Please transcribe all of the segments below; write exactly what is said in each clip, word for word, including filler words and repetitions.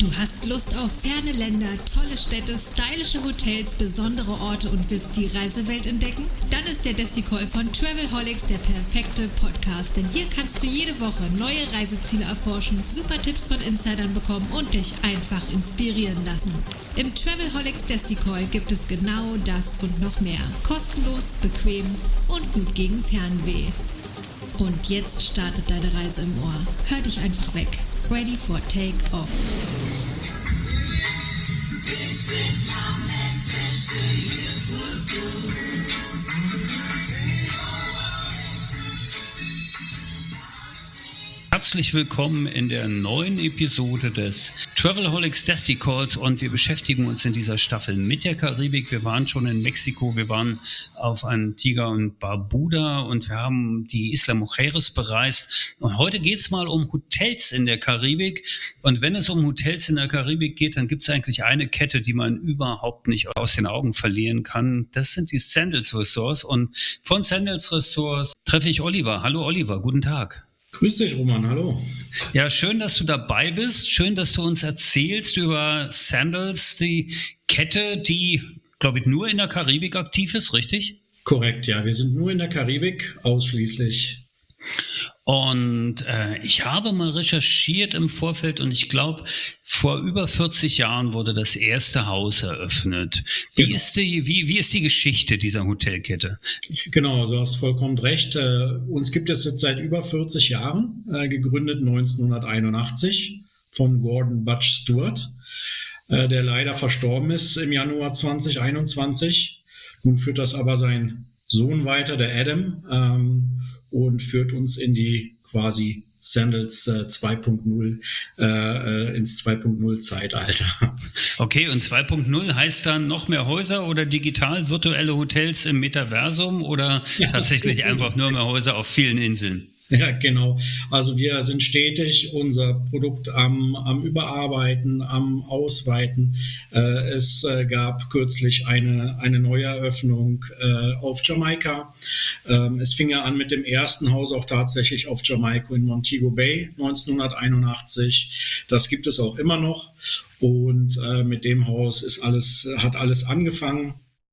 Du hast Lust auf ferne Länder, tolle Städte, stylische Hotels, besondere Orte und willst die Reisewelt entdecken? Dann ist der Desticall von Travelholics der perfekte Podcast, denn hier kannst du jede Woche neue Reiseziele erforschen, super Tipps von Insidern bekommen und dich einfach inspirieren lassen. Im Travelholics Desticall gibt es genau das und noch mehr. Kostenlos, bequem und gut gegen Fernweh. Und jetzt startet deine Reise im Ohr. Hör dich einfach weg. Ready for take off. Herzlich willkommen in der neuen Episode des Travelholics Desticalls und wir beschäftigen uns in dieser Staffel mit der Karibik. Wir waren schon in Mexiko, wir waren auf Antigua und Barbuda und wir haben die Isla Mujeres bereist. Und heute geht es mal um Hotels in der Karibik. Und wenn es um Hotels in der Karibik geht, dann gibt es eigentlich eine Kette, die man überhaupt nicht aus den Augen verlieren kann. Das sind die Sandals Resorts. Und von Sandals Resorts treffe ich Oliver. Hallo Oliver, guten Tag. Grüß dich, Roman, hallo. Ja, schön, dass du dabei bist. Schön, dass du uns erzählst über Sandals, die Kette, die, glaube ich, nur in der Karibik aktiv ist, richtig? Korrekt, ja. Wir sind nur in der Karibik, ausschließlich. Und äh, ich habe mal recherchiert im Vorfeld und ich glaube, vor über vierzig Jahren wurde das erste Haus eröffnet. Wie, genau. ist, die, wie, wie ist die Geschichte dieser Hotelkette? Genau, du hast vollkommen recht. Äh, uns gibt es jetzt seit über vierzig Jahren, äh, gegründet neunzehnhunderteinundachtzig von Gordon Butch Stewart, äh, der leider verstorben ist im Januar zweitausendeinundzwanzig. Nun führt das aber sein Sohn weiter, der Adam, ähm, und führt uns in die quasi Sandals äh, zwei Punkt null, äh, ins zwei Punkt null Zeitalter. Okay, und zwei Punkt null heißt dann noch mehr Häuser oder digital virtuelle Hotels im Metaversum oder ja, tatsächlich einfach nur mehr Häuser auf vielen Inseln? Ja, genau. Also wir sind stetig unser Produkt am, am Überarbeiten, am Ausweiten. Äh, es äh, gab kürzlich eine, eine Neueröffnung äh, auf Jamaika. Ähm, es fing ja an mit dem ersten Haus auch tatsächlich auf Jamaika in Montego Bay neunzehnhunderteinundachtzig. Das gibt es auch immer noch. Und äh, mit dem Haus ist alles, hat alles angefangen.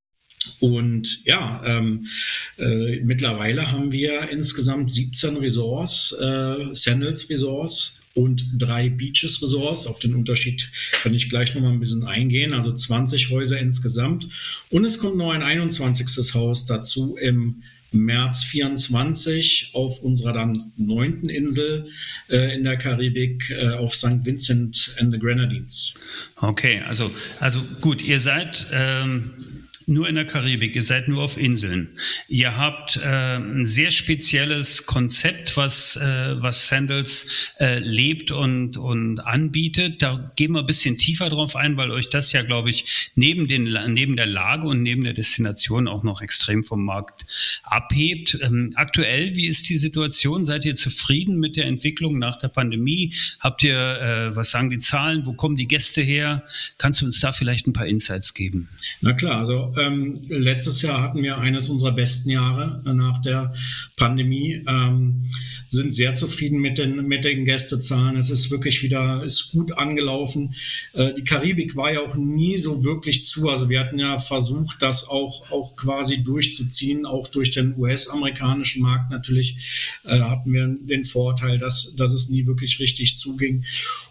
Und ja, ähm, äh, mittlerweile haben wir insgesamt siebzehn Resorts, äh, Sandals Resorts und drei Beaches Resorts. Auf den Unterschied kann ich gleich noch mal ein bisschen eingehen. Also zwanzig Häuser insgesamt. Und es kommt noch ein einundzwanzigstes Haus dazu im März vierundzwanzig auf unserer dann neunten Insel äh, in der Karibik äh, auf Sankt Vincent and the Grenadines. Okay, also, also gut, ihr seid... Ähm nur in der Karibik, ihr seid nur auf Inseln. Ihr habt äh, ein sehr spezielles Konzept, was, äh, was Sandals äh, lebt und, und anbietet. Da gehen wir ein bisschen tiefer drauf ein, weil euch das ja, glaube ich, neben, den, neben der Lage und neben der Destination auch noch extrem vom Markt abhebt. Ähm, aktuell, wie ist die Situation? Seid ihr zufrieden mit der Entwicklung nach der Pandemie? Habt ihr, äh, was sagen die Zahlen? Wo kommen die Gäste her? Kannst du uns da vielleicht ein paar Insights geben? Na klar, also Ähm, letztes Jahr hatten wir eines unserer besten Jahre nach der Pandemie, ähm, sind sehr zufrieden mit den, mit den Gästezahlen. Es ist wirklich wieder, ist gut angelaufen. Äh, die Karibik war ja auch nie so wirklich zu. Also wir hatten ja versucht, das auch, auch quasi durchzuziehen, auch durch den U S-amerikanischen Markt natürlich äh, hatten wir den Vorteil, dass, dass es nie wirklich richtig zuging.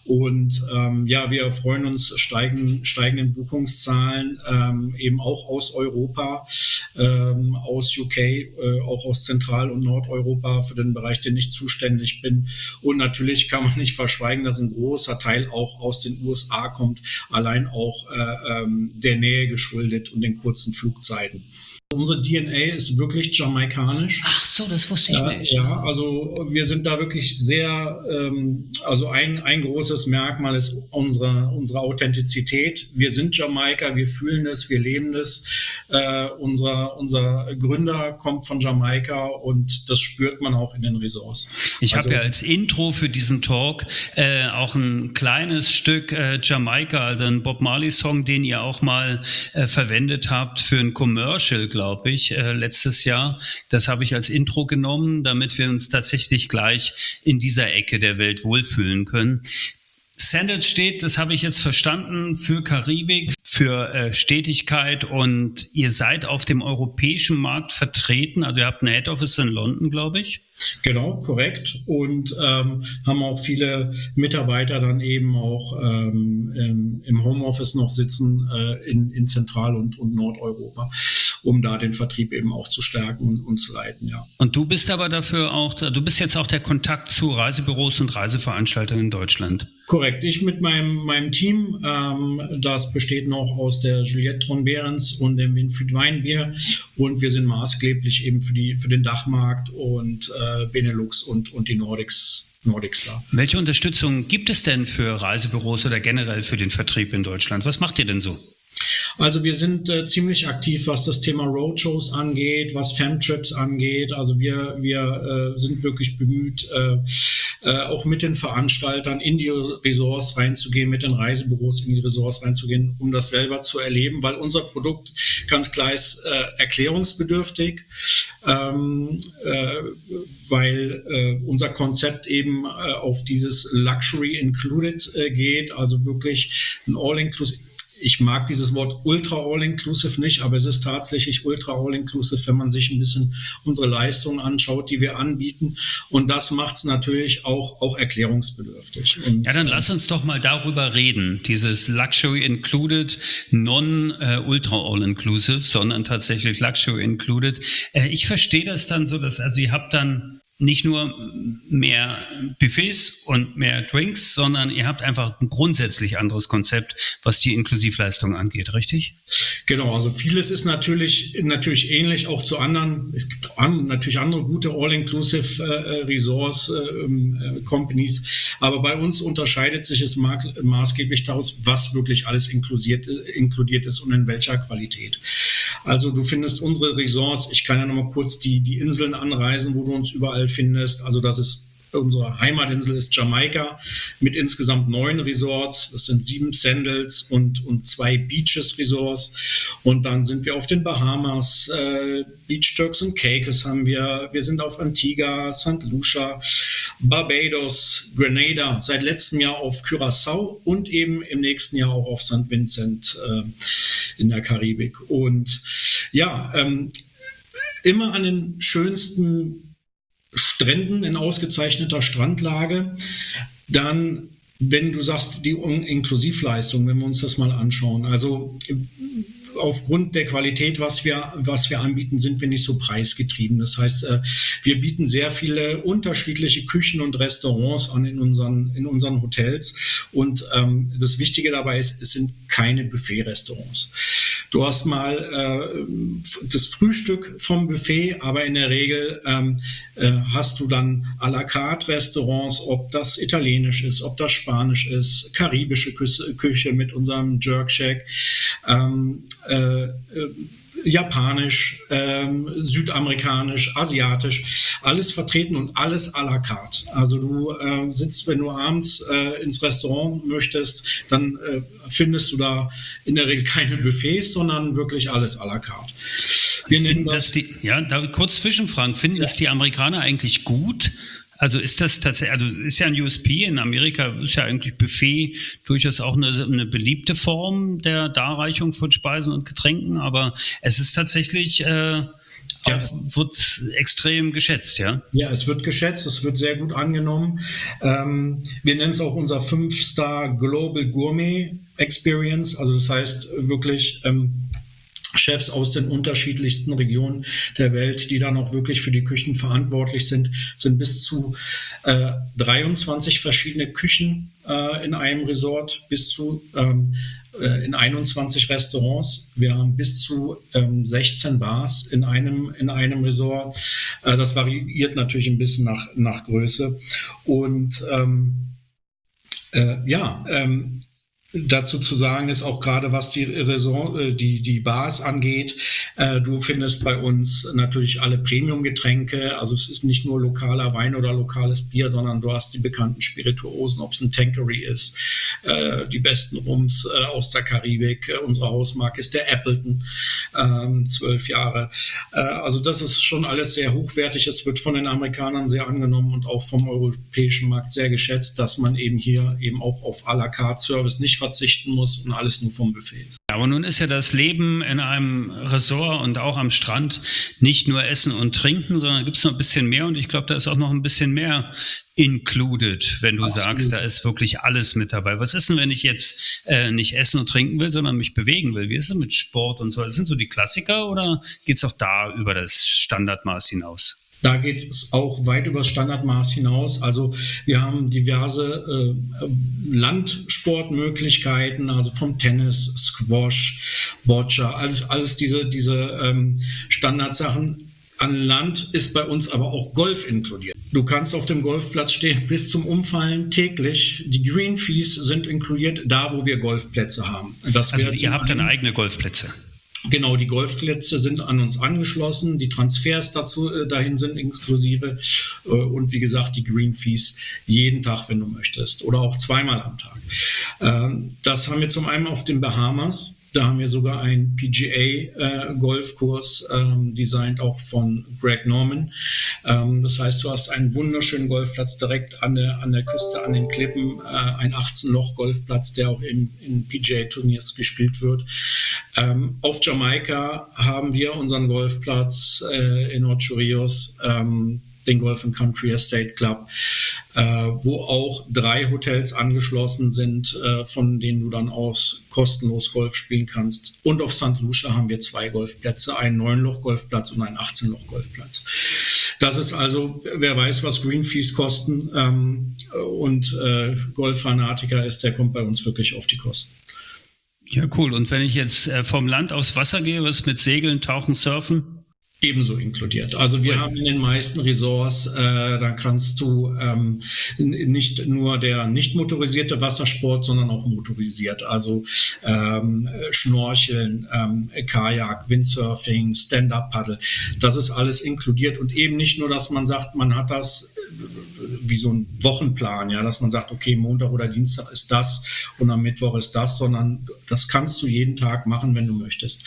Und ähm, ja, wir freuen uns steigen, steigenden Buchungszahlen, ähm, eben auch aus Europa, ähm, aus U K, äh, auch aus Zentral- und Nordeuropa für den Bereich, den ich zuständig bin. Und natürlich kann man nicht verschweigen, dass ein großer Teil auch aus den U S A kommt, allein auch äh, ähm, der Nähe geschuldet und den kurzen Flugzeiten. Unsere D N A ist wirklich jamaikanisch. Ach so, das wusste ich äh, nicht. Ja, also wir sind da wirklich sehr, ähm, also ein, ein großes Merkmal ist unsere, unsere Authentizität. Wir sind Jamaika, wir fühlen es, wir leben es. Äh, unser, unser Gründer kommt von Jamaika und das spürt man auch in den Resorts. Ich also, habe ja als Intro für diesen Talk äh, auch ein kleines Stück äh, Jamaika, also ein Bob Marley-Song, den ihr auch mal äh, verwendet habt für ein Commercial, glaube glaube ich, äh, letztes Jahr. Das habe ich als Intro genommen, damit wir uns tatsächlich gleich in dieser Ecke der Welt wohlfühlen können. Sandals steht, das habe ich jetzt verstanden, für Karibik, für äh, Stetigkeit, und ihr seid auf dem europäischen Markt vertreten. Also ihr habt ein Head Office in London, glaube ich. Genau, korrekt. Und ähm, haben auch viele Mitarbeiter dann eben auch ähm, im, im Homeoffice noch sitzen äh, in, in Zentral- und, und Nordeuropa, um da den Vertrieb eben auch zu stärken und, und zu leiten, ja. Und du bist aber dafür auch, du bist jetzt auch der Kontakt zu Reisebüros und Reiseveranstaltern in Deutschland. Korrekt. Ich mit meinem, meinem Team, ähm, das besteht noch aus der Juliette Tron-Behrens und dem Winfried Weinbier, und wir sind maßgeblich eben für, die, für den Dachmarkt und äh, Benelux und, und die Nordics, Nordics da. Welche Unterstützung gibt es denn für Reisebüros oder generell für den Vertrieb in Deutschland? Was macht ihr denn so? Also wir sind äh, ziemlich aktiv, was das Thema Roadshows angeht, was Femtrips angeht. Also wir, wir äh, sind wirklich bemüht, äh, äh, auch mit den Veranstaltern in die Resorts reinzugehen, mit den Reisebüros in die Resorts reinzugehen, um das selber zu erleben, weil unser Produkt ganz klar ist äh, erklärungsbedürftig, ähm, äh, weil äh, unser Konzept eben äh, auf dieses Luxury Included äh, geht, also wirklich ein All-Inclusive. Ich mag dieses Wort Ultra All-Inclusive nicht, aber es ist tatsächlich Ultra All-Inclusive, wenn man sich ein bisschen unsere Leistungen anschaut, die wir anbieten. Und das macht es natürlich auch, auch erklärungsbedürftig. Und, ja, dann lass uns doch mal darüber reden. Dieses Luxury Included, non-Ultra äh, All-Inclusive, sondern tatsächlich Luxury Included. Äh, ich verstehe das dann so, dass also ihr habt dann nicht nur mehr Buffets und mehr Drinks, sondern ihr habt einfach ein grundsätzlich anderes Konzept, was die Inklusivleistung angeht, richtig? Genau, also vieles ist natürlich, natürlich ähnlich auch zu anderen. Es gibt an, natürlich andere gute All-Inclusive äh, Resorts, äh, Companies, aber bei uns unterscheidet sich es ma- maßgeblich daraus, was wirklich alles inkludiert, inkludiert ist und in welcher Qualität. Also du findest unsere Resorts, ich kann ja nochmal kurz die, die Inseln anreisen, wo du uns überall findest. Also das ist unsere Heimatinsel ist Jamaika mit insgesamt neun Resorts. Das sind sieben Sandals und, und zwei Beaches Resorts. Und dann sind wir auf den Bahamas, äh, Beach Turks and Caicos haben wir. Wir sind auf Antigua, Sankt Lucia, Barbados, Grenada, seit letztem Jahr auf Curaçao und eben im nächsten Jahr auch auf Sankt Vincent äh, in der Karibik. Und ja, ähm, immer an den schönsten Stränden in ausgezeichneter Strandlage. Dann, wenn du sagst, die Inklusivleistung, wenn wir uns das mal anschauen, also aufgrund der Qualität, was wir, was wir anbieten, sind wir nicht so preisgetrieben. Das heißt, wir bieten sehr viele unterschiedliche Küchen und Restaurants an in unseren, in unseren Hotels. Und ähm, das Wichtige dabei ist, es sind keine Buffet-Restaurants. Du hast mal äh, das Frühstück vom Buffet, aber in der Regel ähm, äh, hast du dann à la carte Restaurants, ob das italienisch ist, ob das spanisch ist, karibische Küche, Küche mit unserem Jerk Shack, ähm, äh, äh, japanisch, ähm, südamerikanisch, asiatisch, alles vertreten und alles à la carte. Also du äh, sitzt, wenn du abends äh, ins Restaurant möchtest, dann äh, findest du da in der Regel keine Buffets, sondern wirklich alles à la carte. Wir nennen das, das die, ja, darf ich kurz zwischenfragen, finden ja. das die Amerikaner eigentlich gut? Also ist das tatsächlich, also ist ja ein U S P in Amerika, ist ja eigentlich Buffet durchaus auch eine, eine beliebte Form der Darreichung von Speisen und Getränken, aber es ist tatsächlich, äh, auch, ja. wird extrem geschätzt, ja? Ja, es wird geschätzt, es wird sehr gut angenommen. Ähm, wir nennen es auch unser fünf-Star Global Gourmet Experience, also das heißt wirklich ähm, Chefs aus den unterschiedlichsten Regionen der Welt, die dann auch wirklich für die Küchen verantwortlich sind, sind bis zu äh, dreiundzwanzig verschiedene Küchen äh, in einem Resort, bis zu ähm, äh, in einundzwanzig Restaurants. Wir haben bis zu ähm, sechzehn Bars in einem, in einem Resort. Äh, das variiert natürlich ein bisschen nach, nach Größe. Und ähm, äh, ja, ähm, dazu zu sagen ist, auch gerade was die Raison, die, die Bars angeht, äh, du findest bei uns natürlich alle Premium-Getränke, also es ist nicht nur lokaler Wein oder lokales Bier, sondern du hast die bekannten Spirituosen, ob es ein Tanqueray ist, äh, die besten Rums äh, aus der Karibik, äh, unsere Hausmarke ist der Appleton, ähm, zwölf Jahre. Äh, also das ist schon alles sehr hochwertig, es wird von den Amerikanern sehr angenommen und auch vom europäischen Markt sehr geschätzt, dass man eben hier eben auch auf à la carte Service nicht verzichten muss und alles nur vom Buffet ist. Aber nun ist ja das Leben in einem Resort und auch am Strand nicht nur Essen und Trinken, sondern gibt es noch ein bisschen mehr und ich glaube, da ist auch noch ein bisschen mehr included, wenn du Absolut. sagst, da ist wirklich alles mit dabei. Was ist denn, wenn ich jetzt äh, nicht essen und trinken will, sondern mich bewegen will? Wie ist es mit Sport und so? Das sind so die Klassiker oder geht es auch da über das Standardmaß hinaus? Da geht es auch weit über das Standardmaß hinaus. Also wir haben diverse äh, Landsportmöglichkeiten, also vom Tennis, Squash, Boccia, alles, alles diese, diese ähm, Standardsachen. An Land ist bei uns aber auch Golf inkludiert. Du kannst auf dem Golfplatz stehen bis zum Umfallen täglich. Die Green Fees sind inkludiert, da wo wir Golfplätze haben. Das also ihr habt dann eigene Golfplätze? Genau, die Golfplätze sind an uns angeschlossen, die Transfers dazu äh, dahin sind inklusive äh, und wie gesagt die Green Fees jeden Tag, wenn du möchtest, oder auch zweimal am Tag. Ähm, das haben wir zum einen auf den Bahamas. Da haben wir sogar einen P G A-Golfkurs, äh, ähm, designt auch von Greg Norman. Ähm, das heißt, du hast einen wunderschönen Golfplatz direkt an der, an der Küste, an den Klippen, äh, ein achtzehn Loch Golfplatz, der auch in, in P G A-Turniers gespielt wird. Ähm, auf Jamaika haben wir unseren Golfplatz äh, in Ocho Rios, ähm, den Golf and Country Estate Club, äh, wo auch drei Hotels angeschlossen sind, äh, von denen du dann aus kostenlos Golf spielen kannst. Und auf Sankt Lucia haben wir zwei Golfplätze, einen neun Loch Golfplatz und einen achtzehn Loch Golfplatz. Das ist also, wer weiß, was Green Fees kosten ähm, und äh, Golffanatiker ist, der kommt bei uns wirklich auf die Kosten. Ja, cool. Und wenn ich jetzt äh, vom Land aufs Wasser gehe, was mit Segeln, Tauchen, Surfen? Ebenso inkludiert. Also wir haben in den meisten Resorts, äh, da kannst du ähm, nicht nur der nicht motorisierte Wassersport, sondern auch motorisiert. Also ähm, Schnorcheln, ähm, Kajak, Windsurfing, Stand-Up-Paddle. Das ist alles inkludiert und eben nicht nur, dass man sagt, man hat das wie so ein Wochenplan, ja, dass man sagt, okay, Montag oder Dienstag ist das und am Mittwoch ist das, sondern das kannst du jeden Tag machen, wenn du möchtest.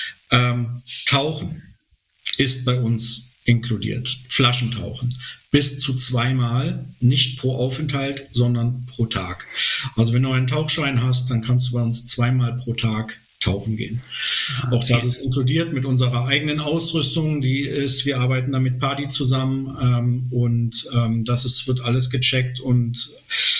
Ähm, Tauchen ist bei uns inkludiert. Flaschentauchen. Bis zu zweimal, nicht pro Aufenthalt, sondern pro Tag. Also wenn du einen Tauchschein hast, dann kannst du bei uns zweimal pro Tag tauchen gehen. Okay. Auch das ist inkludiert mit unserer eigenen Ausrüstung, die ist, wir arbeiten da mit Party zusammen ähm, und ähm, das ist, wird alles gecheckt und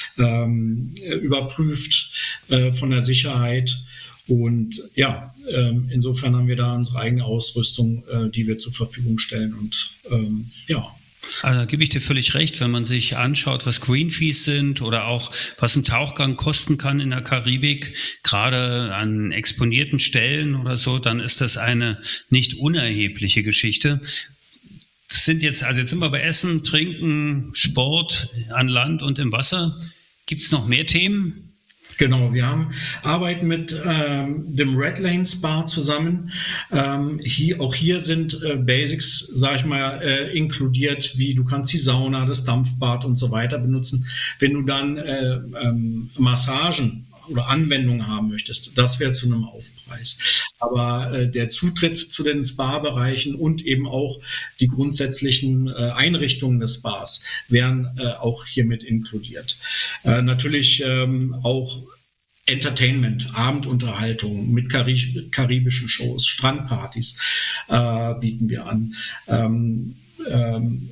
ähm, überprüft äh, von der Sicherheit. Und ja, ähm, insofern haben wir da unsere eigene Ausrüstung, äh, die wir zur Verfügung stellen. Und ähm, ja. Also da gebe ich dir völlig recht, wenn man sich anschaut, was Green Fees sind oder auch was ein Tauchgang kosten kann in der Karibik, gerade an exponierten Stellen oder so, dann ist das eine nicht unerhebliche Geschichte. Das sind jetzt, also jetzt sind wir bei Essen, Trinken, Sport an Land und im Wasser. Gibt es noch mehr Themen? Genau, wir haben arbeiten mit ähm, dem Red Lane Spa zusammen. Ähm, hier, auch hier sind äh, Basics, sag ich mal, äh, inkludiert, wie du kannst die Sauna, das Dampfbad und so weiter benutzen. Wenn du dann äh, ähm, Massagen oder Anwendungen haben möchtest, das wäre zu einem Aufpreis. Aber äh, der Zutritt zu den Spa-Bereichen und eben auch die grundsätzlichen äh, Einrichtungen des Spas wären äh, auch hiermit inkludiert. Äh, natürlich ähm, auch Entertainment, Abendunterhaltung mit Karib- karibischen Shows, Strandpartys äh, bieten wir an. Ähm, ähm,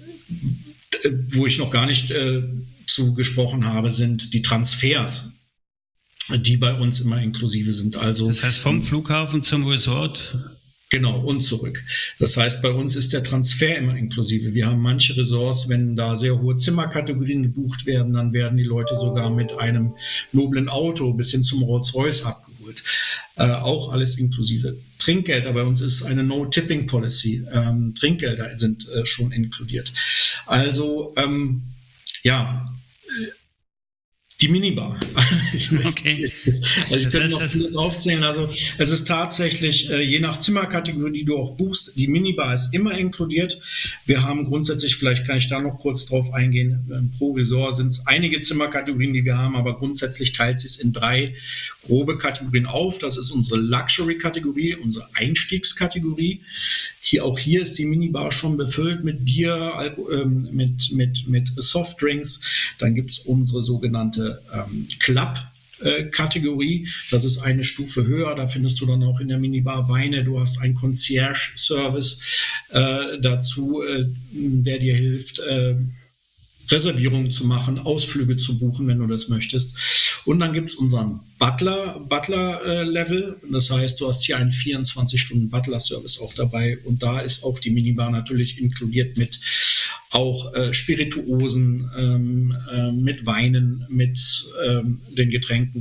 wo ich noch gar nicht äh, zu gesprochen habe, sind die Transfers, die bei uns immer inklusive sind. Also, das heißt vom Flughafen zum Resort? Genau, und zurück. Das heißt, bei uns ist der Transfer immer inklusive. Wir haben manche Resorts, wenn da sehr hohe Zimmerkategorien gebucht werden, dann werden die Leute sogar mit einem noblen Auto bis hin zum Rolls-Royce abgeholt. Äh, auch alles inklusive. Trinkgelder bei uns ist eine No-Tipping-Policy. Ähm, Trinkgelder sind äh, schon inkludiert. Also, ähm, ja, Die Minibar. Ich okay. Also ich Das könnte heißt, noch das- vieles aufzählen. Also es ist tatsächlich, äh, je nach Zimmerkategorie, die du auch buchst, die Minibar ist immer inkludiert. Wir haben grundsätzlich, vielleicht kann ich da noch kurz drauf eingehen, ähm, pro Resort sind es einige Zimmerkategorien, die wir haben, aber grundsätzlich teilt sich es in drei grobe Kategorien auf. Das ist unsere Luxury-Kategorie, unsere Einstiegskategorie. Hier, auch hier ist die Minibar schon befüllt mit Bier, Alko ähm, mit, mit, mit Softdrinks. Dann gibt es unsere sogenannte ähm, Club-Kategorie. Das ist eine Stufe höher. Da findest du dann auch in der Minibar Weine. Du hast einen Concierge-Service äh, dazu, äh, der dir hilft, äh, Reservierungen zu machen, Ausflüge zu buchen, wenn du das möchtest. Und dann gibt es unseren Butler, Butler-Level. Das heißt, du hast hier einen vierundzwanzig Stunden Butler-Service auch dabei. Und da ist auch die Minibar natürlich inkludiert mit auch äh, Spirituosen, ähm, äh, mit Weinen, mit ähm, den Getränken.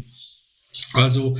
Also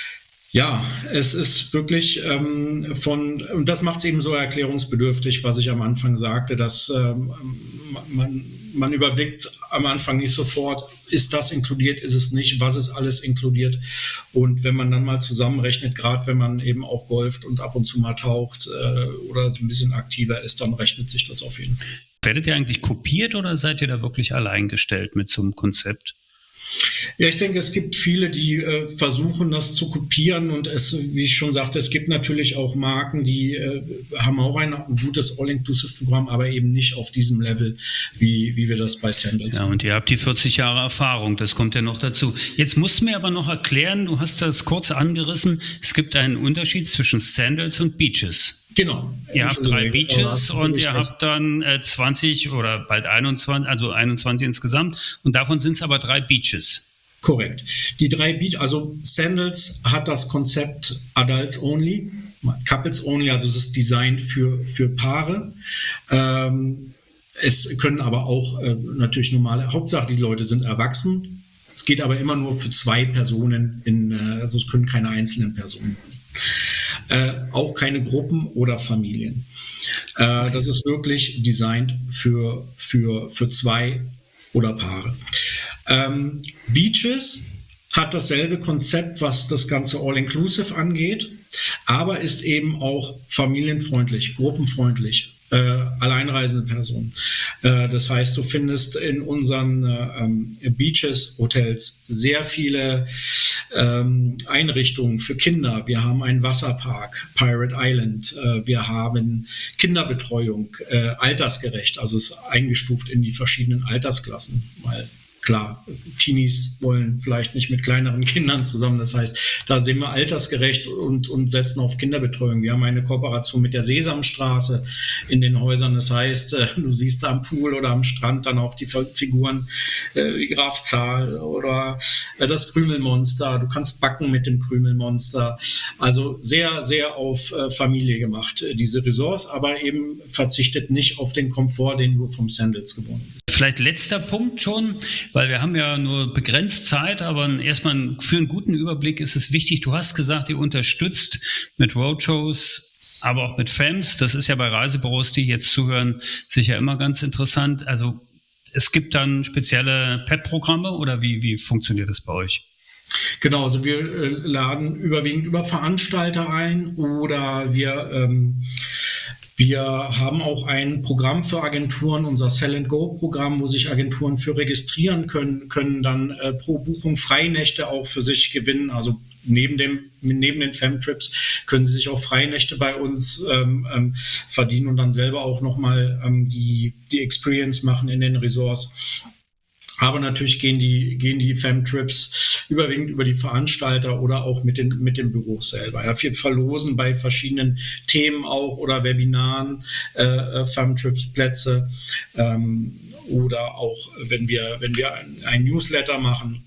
ja, es ist wirklich ähm, von, und das macht es eben so erklärungsbedürftig, was ich am Anfang sagte, dass ähm, man, man überblickt am Anfang nicht sofort, ist das inkludiert, ist es nicht, was ist alles inkludiert. Und wenn man dann mal zusammenrechnet, gerade wenn man eben auch golft und ab und zu mal taucht äh, oder so ein bisschen aktiver ist, dann rechnet sich das auf jeden Fall. Werdet ihr eigentlich kopiert oder seid ihr da wirklich allein gestellt mit so einem Konzept? Ja, ich denke, es gibt viele, die äh, versuchen, das zu kopieren und es, wie ich schon sagte, es gibt natürlich auch Marken, die äh, haben auch ein gutes All-Inclusive-Programm, aber eben nicht auf diesem Level, wie, wie wir das bei Sandals Ja, haben. und ihr habt die vierzig Jahre Erfahrung, das kommt ja noch dazu. Jetzt musst du mir aber noch erklären, du hast das kurz angerissen, es gibt einen Unterschied zwischen Sandals und Beaches. Genau. Ihr habt drei Entschuldigung, Beaches aber und hast du ihr recht. habt dann äh, zwanzig oder bald einundzwanzig, also einundzwanzig insgesamt und davon sind es aber drei Beaches. Korrekt. Die drei Beach, also Sandals hat das Konzept Adults Only, Couples Only, also es ist designt für, für Paare. Ähm, es können aber auch äh, natürlich normale, Hauptsache die Leute sind erwachsen. Es geht aber immer nur für zwei Personen, in, äh, also es können keine einzelnen Personen. Äh, auch keine Gruppen oder Familien. Äh, das ist wirklich designt für, für, für zwei oder Paare. Ähm, Beaches hat dasselbe Konzept, was das ganze All-Inclusive angeht, aber ist eben auch familienfreundlich, gruppenfreundlich, äh, alleinreisende Personen. Äh, das heißt, du findest in unseren äh, Beaches-Hotels sehr viele ähm, Einrichtungen für Kinder. Wir haben einen Wasserpark, Pirate Island. Äh, wir haben Kinderbetreuung, äh, altersgerecht, also es ist eingestuft in die verschiedenen Altersklassen, weil klar, Teenies wollen vielleicht nicht mit kleineren Kindern zusammen. Das heißt, da sind wir altersgerecht und, und setzen auf Kinderbetreuung. Wir haben eine Kooperation mit der Sesamstraße in den Häusern. Das heißt, du siehst am Pool oder am Strand dann auch die Figuren wie Graf Zahl oder das Krümelmonster. Du kannst backen mit dem Krümelmonster. Also sehr, sehr auf Familie gemacht, diese Ressorts, aber eben verzichtet nicht auf den Komfort, den du vom Sandals gewohnt bist. Vielleicht letzter Punkt schon, weil wir haben ja nur begrenzt Zeit, aber erstmal für einen guten Überblick ist es wichtig, du hast gesagt, ihr unterstützt mit Roadshows, aber auch mit F A Ms. Das ist ja bei Reisebüros, die jetzt zuhören, sicher immer ganz interessant. Also es gibt dann spezielle P E T-Programme oder wie, wie funktioniert das bei euch? Genau, also wir äh, laden überwiegend über Veranstalter ein oder wir ähm, Wir haben auch ein Programm für Agenturen, unser Sell-and-Go-Programm, wo sich Agenturen für registrieren können, können dann äh, pro Buchung Freinächte auch für sich gewinnen. Also neben dem neben den Femtrips können sie sich auch Freinächte bei uns ähm, ähm, verdienen und dann selber auch nochmal ähm, die, die Experience machen in den Resorts. Aber natürlich gehen die, gehen die Femtrips überwiegend über die Veranstalter oder auch mit den, mit den Büros selber. Ja, wir verlosen bei verschiedenen Themen auch oder Webinaren äh, Femtrips-Plätze ähm, oder auch, wenn wir, wenn wir ein, ein Newsletter machen,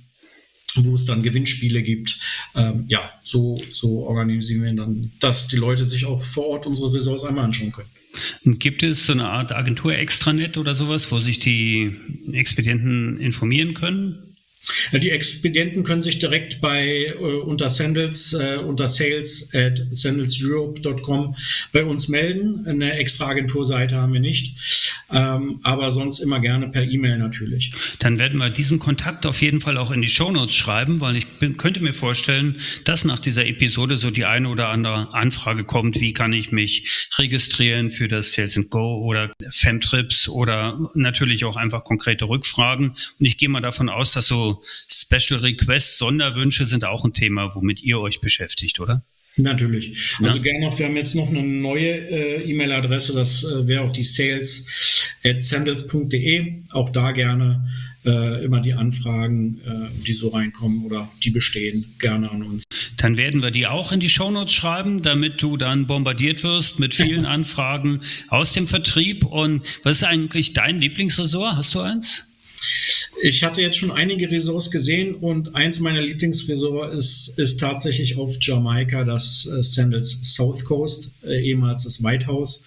wo es dann Gewinnspiele gibt. Ähm, ja, so, so organisieren wir dann, dass die Leute sich auch vor Ort unsere Ressorts einmal anschauen können. Gibt es so eine Art Agentur-Extranet oder sowas, wo sich die Expedienten informieren können? Die Expedienten können sich direkt bei äh, unter Sandals, äh, unter sales at sandals europe dot com bei uns melden. Eine extra Agenturseite haben wir nicht, ähm, aber sonst immer gerne per E-Mail natürlich. Dann werden wir diesen Kontakt auf jeden Fall auch in die Shownotes schreiben, weil ich bin, könnte mir vorstellen, dass nach dieser Episode so die eine oder andere Anfrage kommt, wie kann ich mich registrieren für das Sales and Go oder Femtrips oder natürlich auch einfach konkrete Rückfragen. Und ich gehe mal davon aus, dass so Special Requests, Sonderwünsche sind auch ein Thema, womit ihr euch beschäftigt, oder? Natürlich. Also ja. gerne noch, wir haben jetzt noch eine neue äh, E-Mail-Adresse, das äh, wäre auch die sales at sandals punkt de. Auch da gerne äh, immer die Anfragen, äh, die so reinkommen oder die bestehen, gerne an uns. Dann werden wir die auch in die Shownotes schreiben, damit du dann bombardiert wirst mit vielen Anfragen aus dem Vertrieb. Und was ist eigentlich dein Lieblingsressort? Hast du eins? Ich hatte jetzt schon einige Resorts gesehen und eins meiner Lieblingsresorts ist, ist tatsächlich auf Jamaika, das äh, Sandals South Coast, äh, ehemals das White House,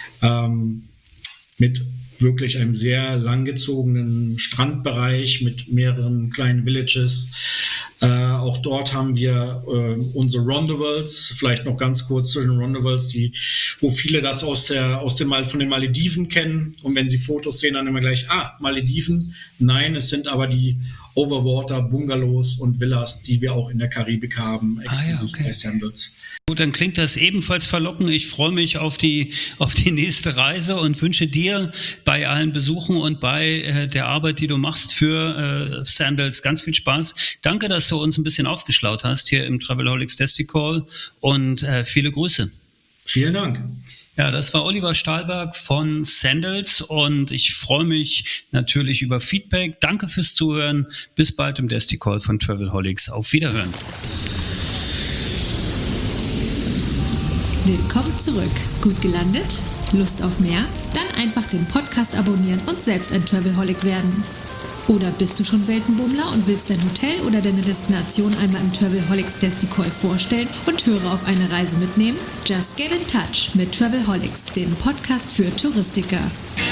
ähm, mit wirklich einem sehr langgezogenen Strandbereich mit mehreren kleinen Villages. Äh, auch dort haben wir äh, unsere Rondevals, vielleicht noch ganz kurz zu den Rondevals, die, wo viele das aus der, aus dem, von den Malediven kennen. Und wenn sie Fotos sehen, dann immer gleich, ah, Malediven. Nein, es sind aber die Overwater Bungalows und Villas, die wir auch in der Karibik haben, exklusiv ah, ja, okay. bei Sandals. Gut, dann klingt das ebenfalls verlockend. Ich freue mich auf die, auf die nächste Reise und wünsche dir bei allen Besuchen und bei äh, der Arbeit, die du machst für äh, Sandals, ganz viel Spaß. Danke, dass du uns ein bisschen aufgeschlaut hast hier im Travelholics Desticall und äh, viele Grüße. Vielen Dank. Ja, das war Oliver Stahlberg von Sandals und ich freue mich natürlich über Feedback. Danke fürs Zuhören. Bis bald im Desticall von Travelholics. Auf Wiederhören. Willkommen zurück. Gut gelandet? Lust auf mehr? Dann einfach den Podcast abonnieren und selbst ein Travelholic werden. Oder bist du schon Weltenbummler und willst dein Hotel oder deine Destination einmal im Travelholics Desticall vorstellen und Hörer auf eine Reise mitnehmen? Just get in touch mit Travelholics, dem Podcast für Touristiker.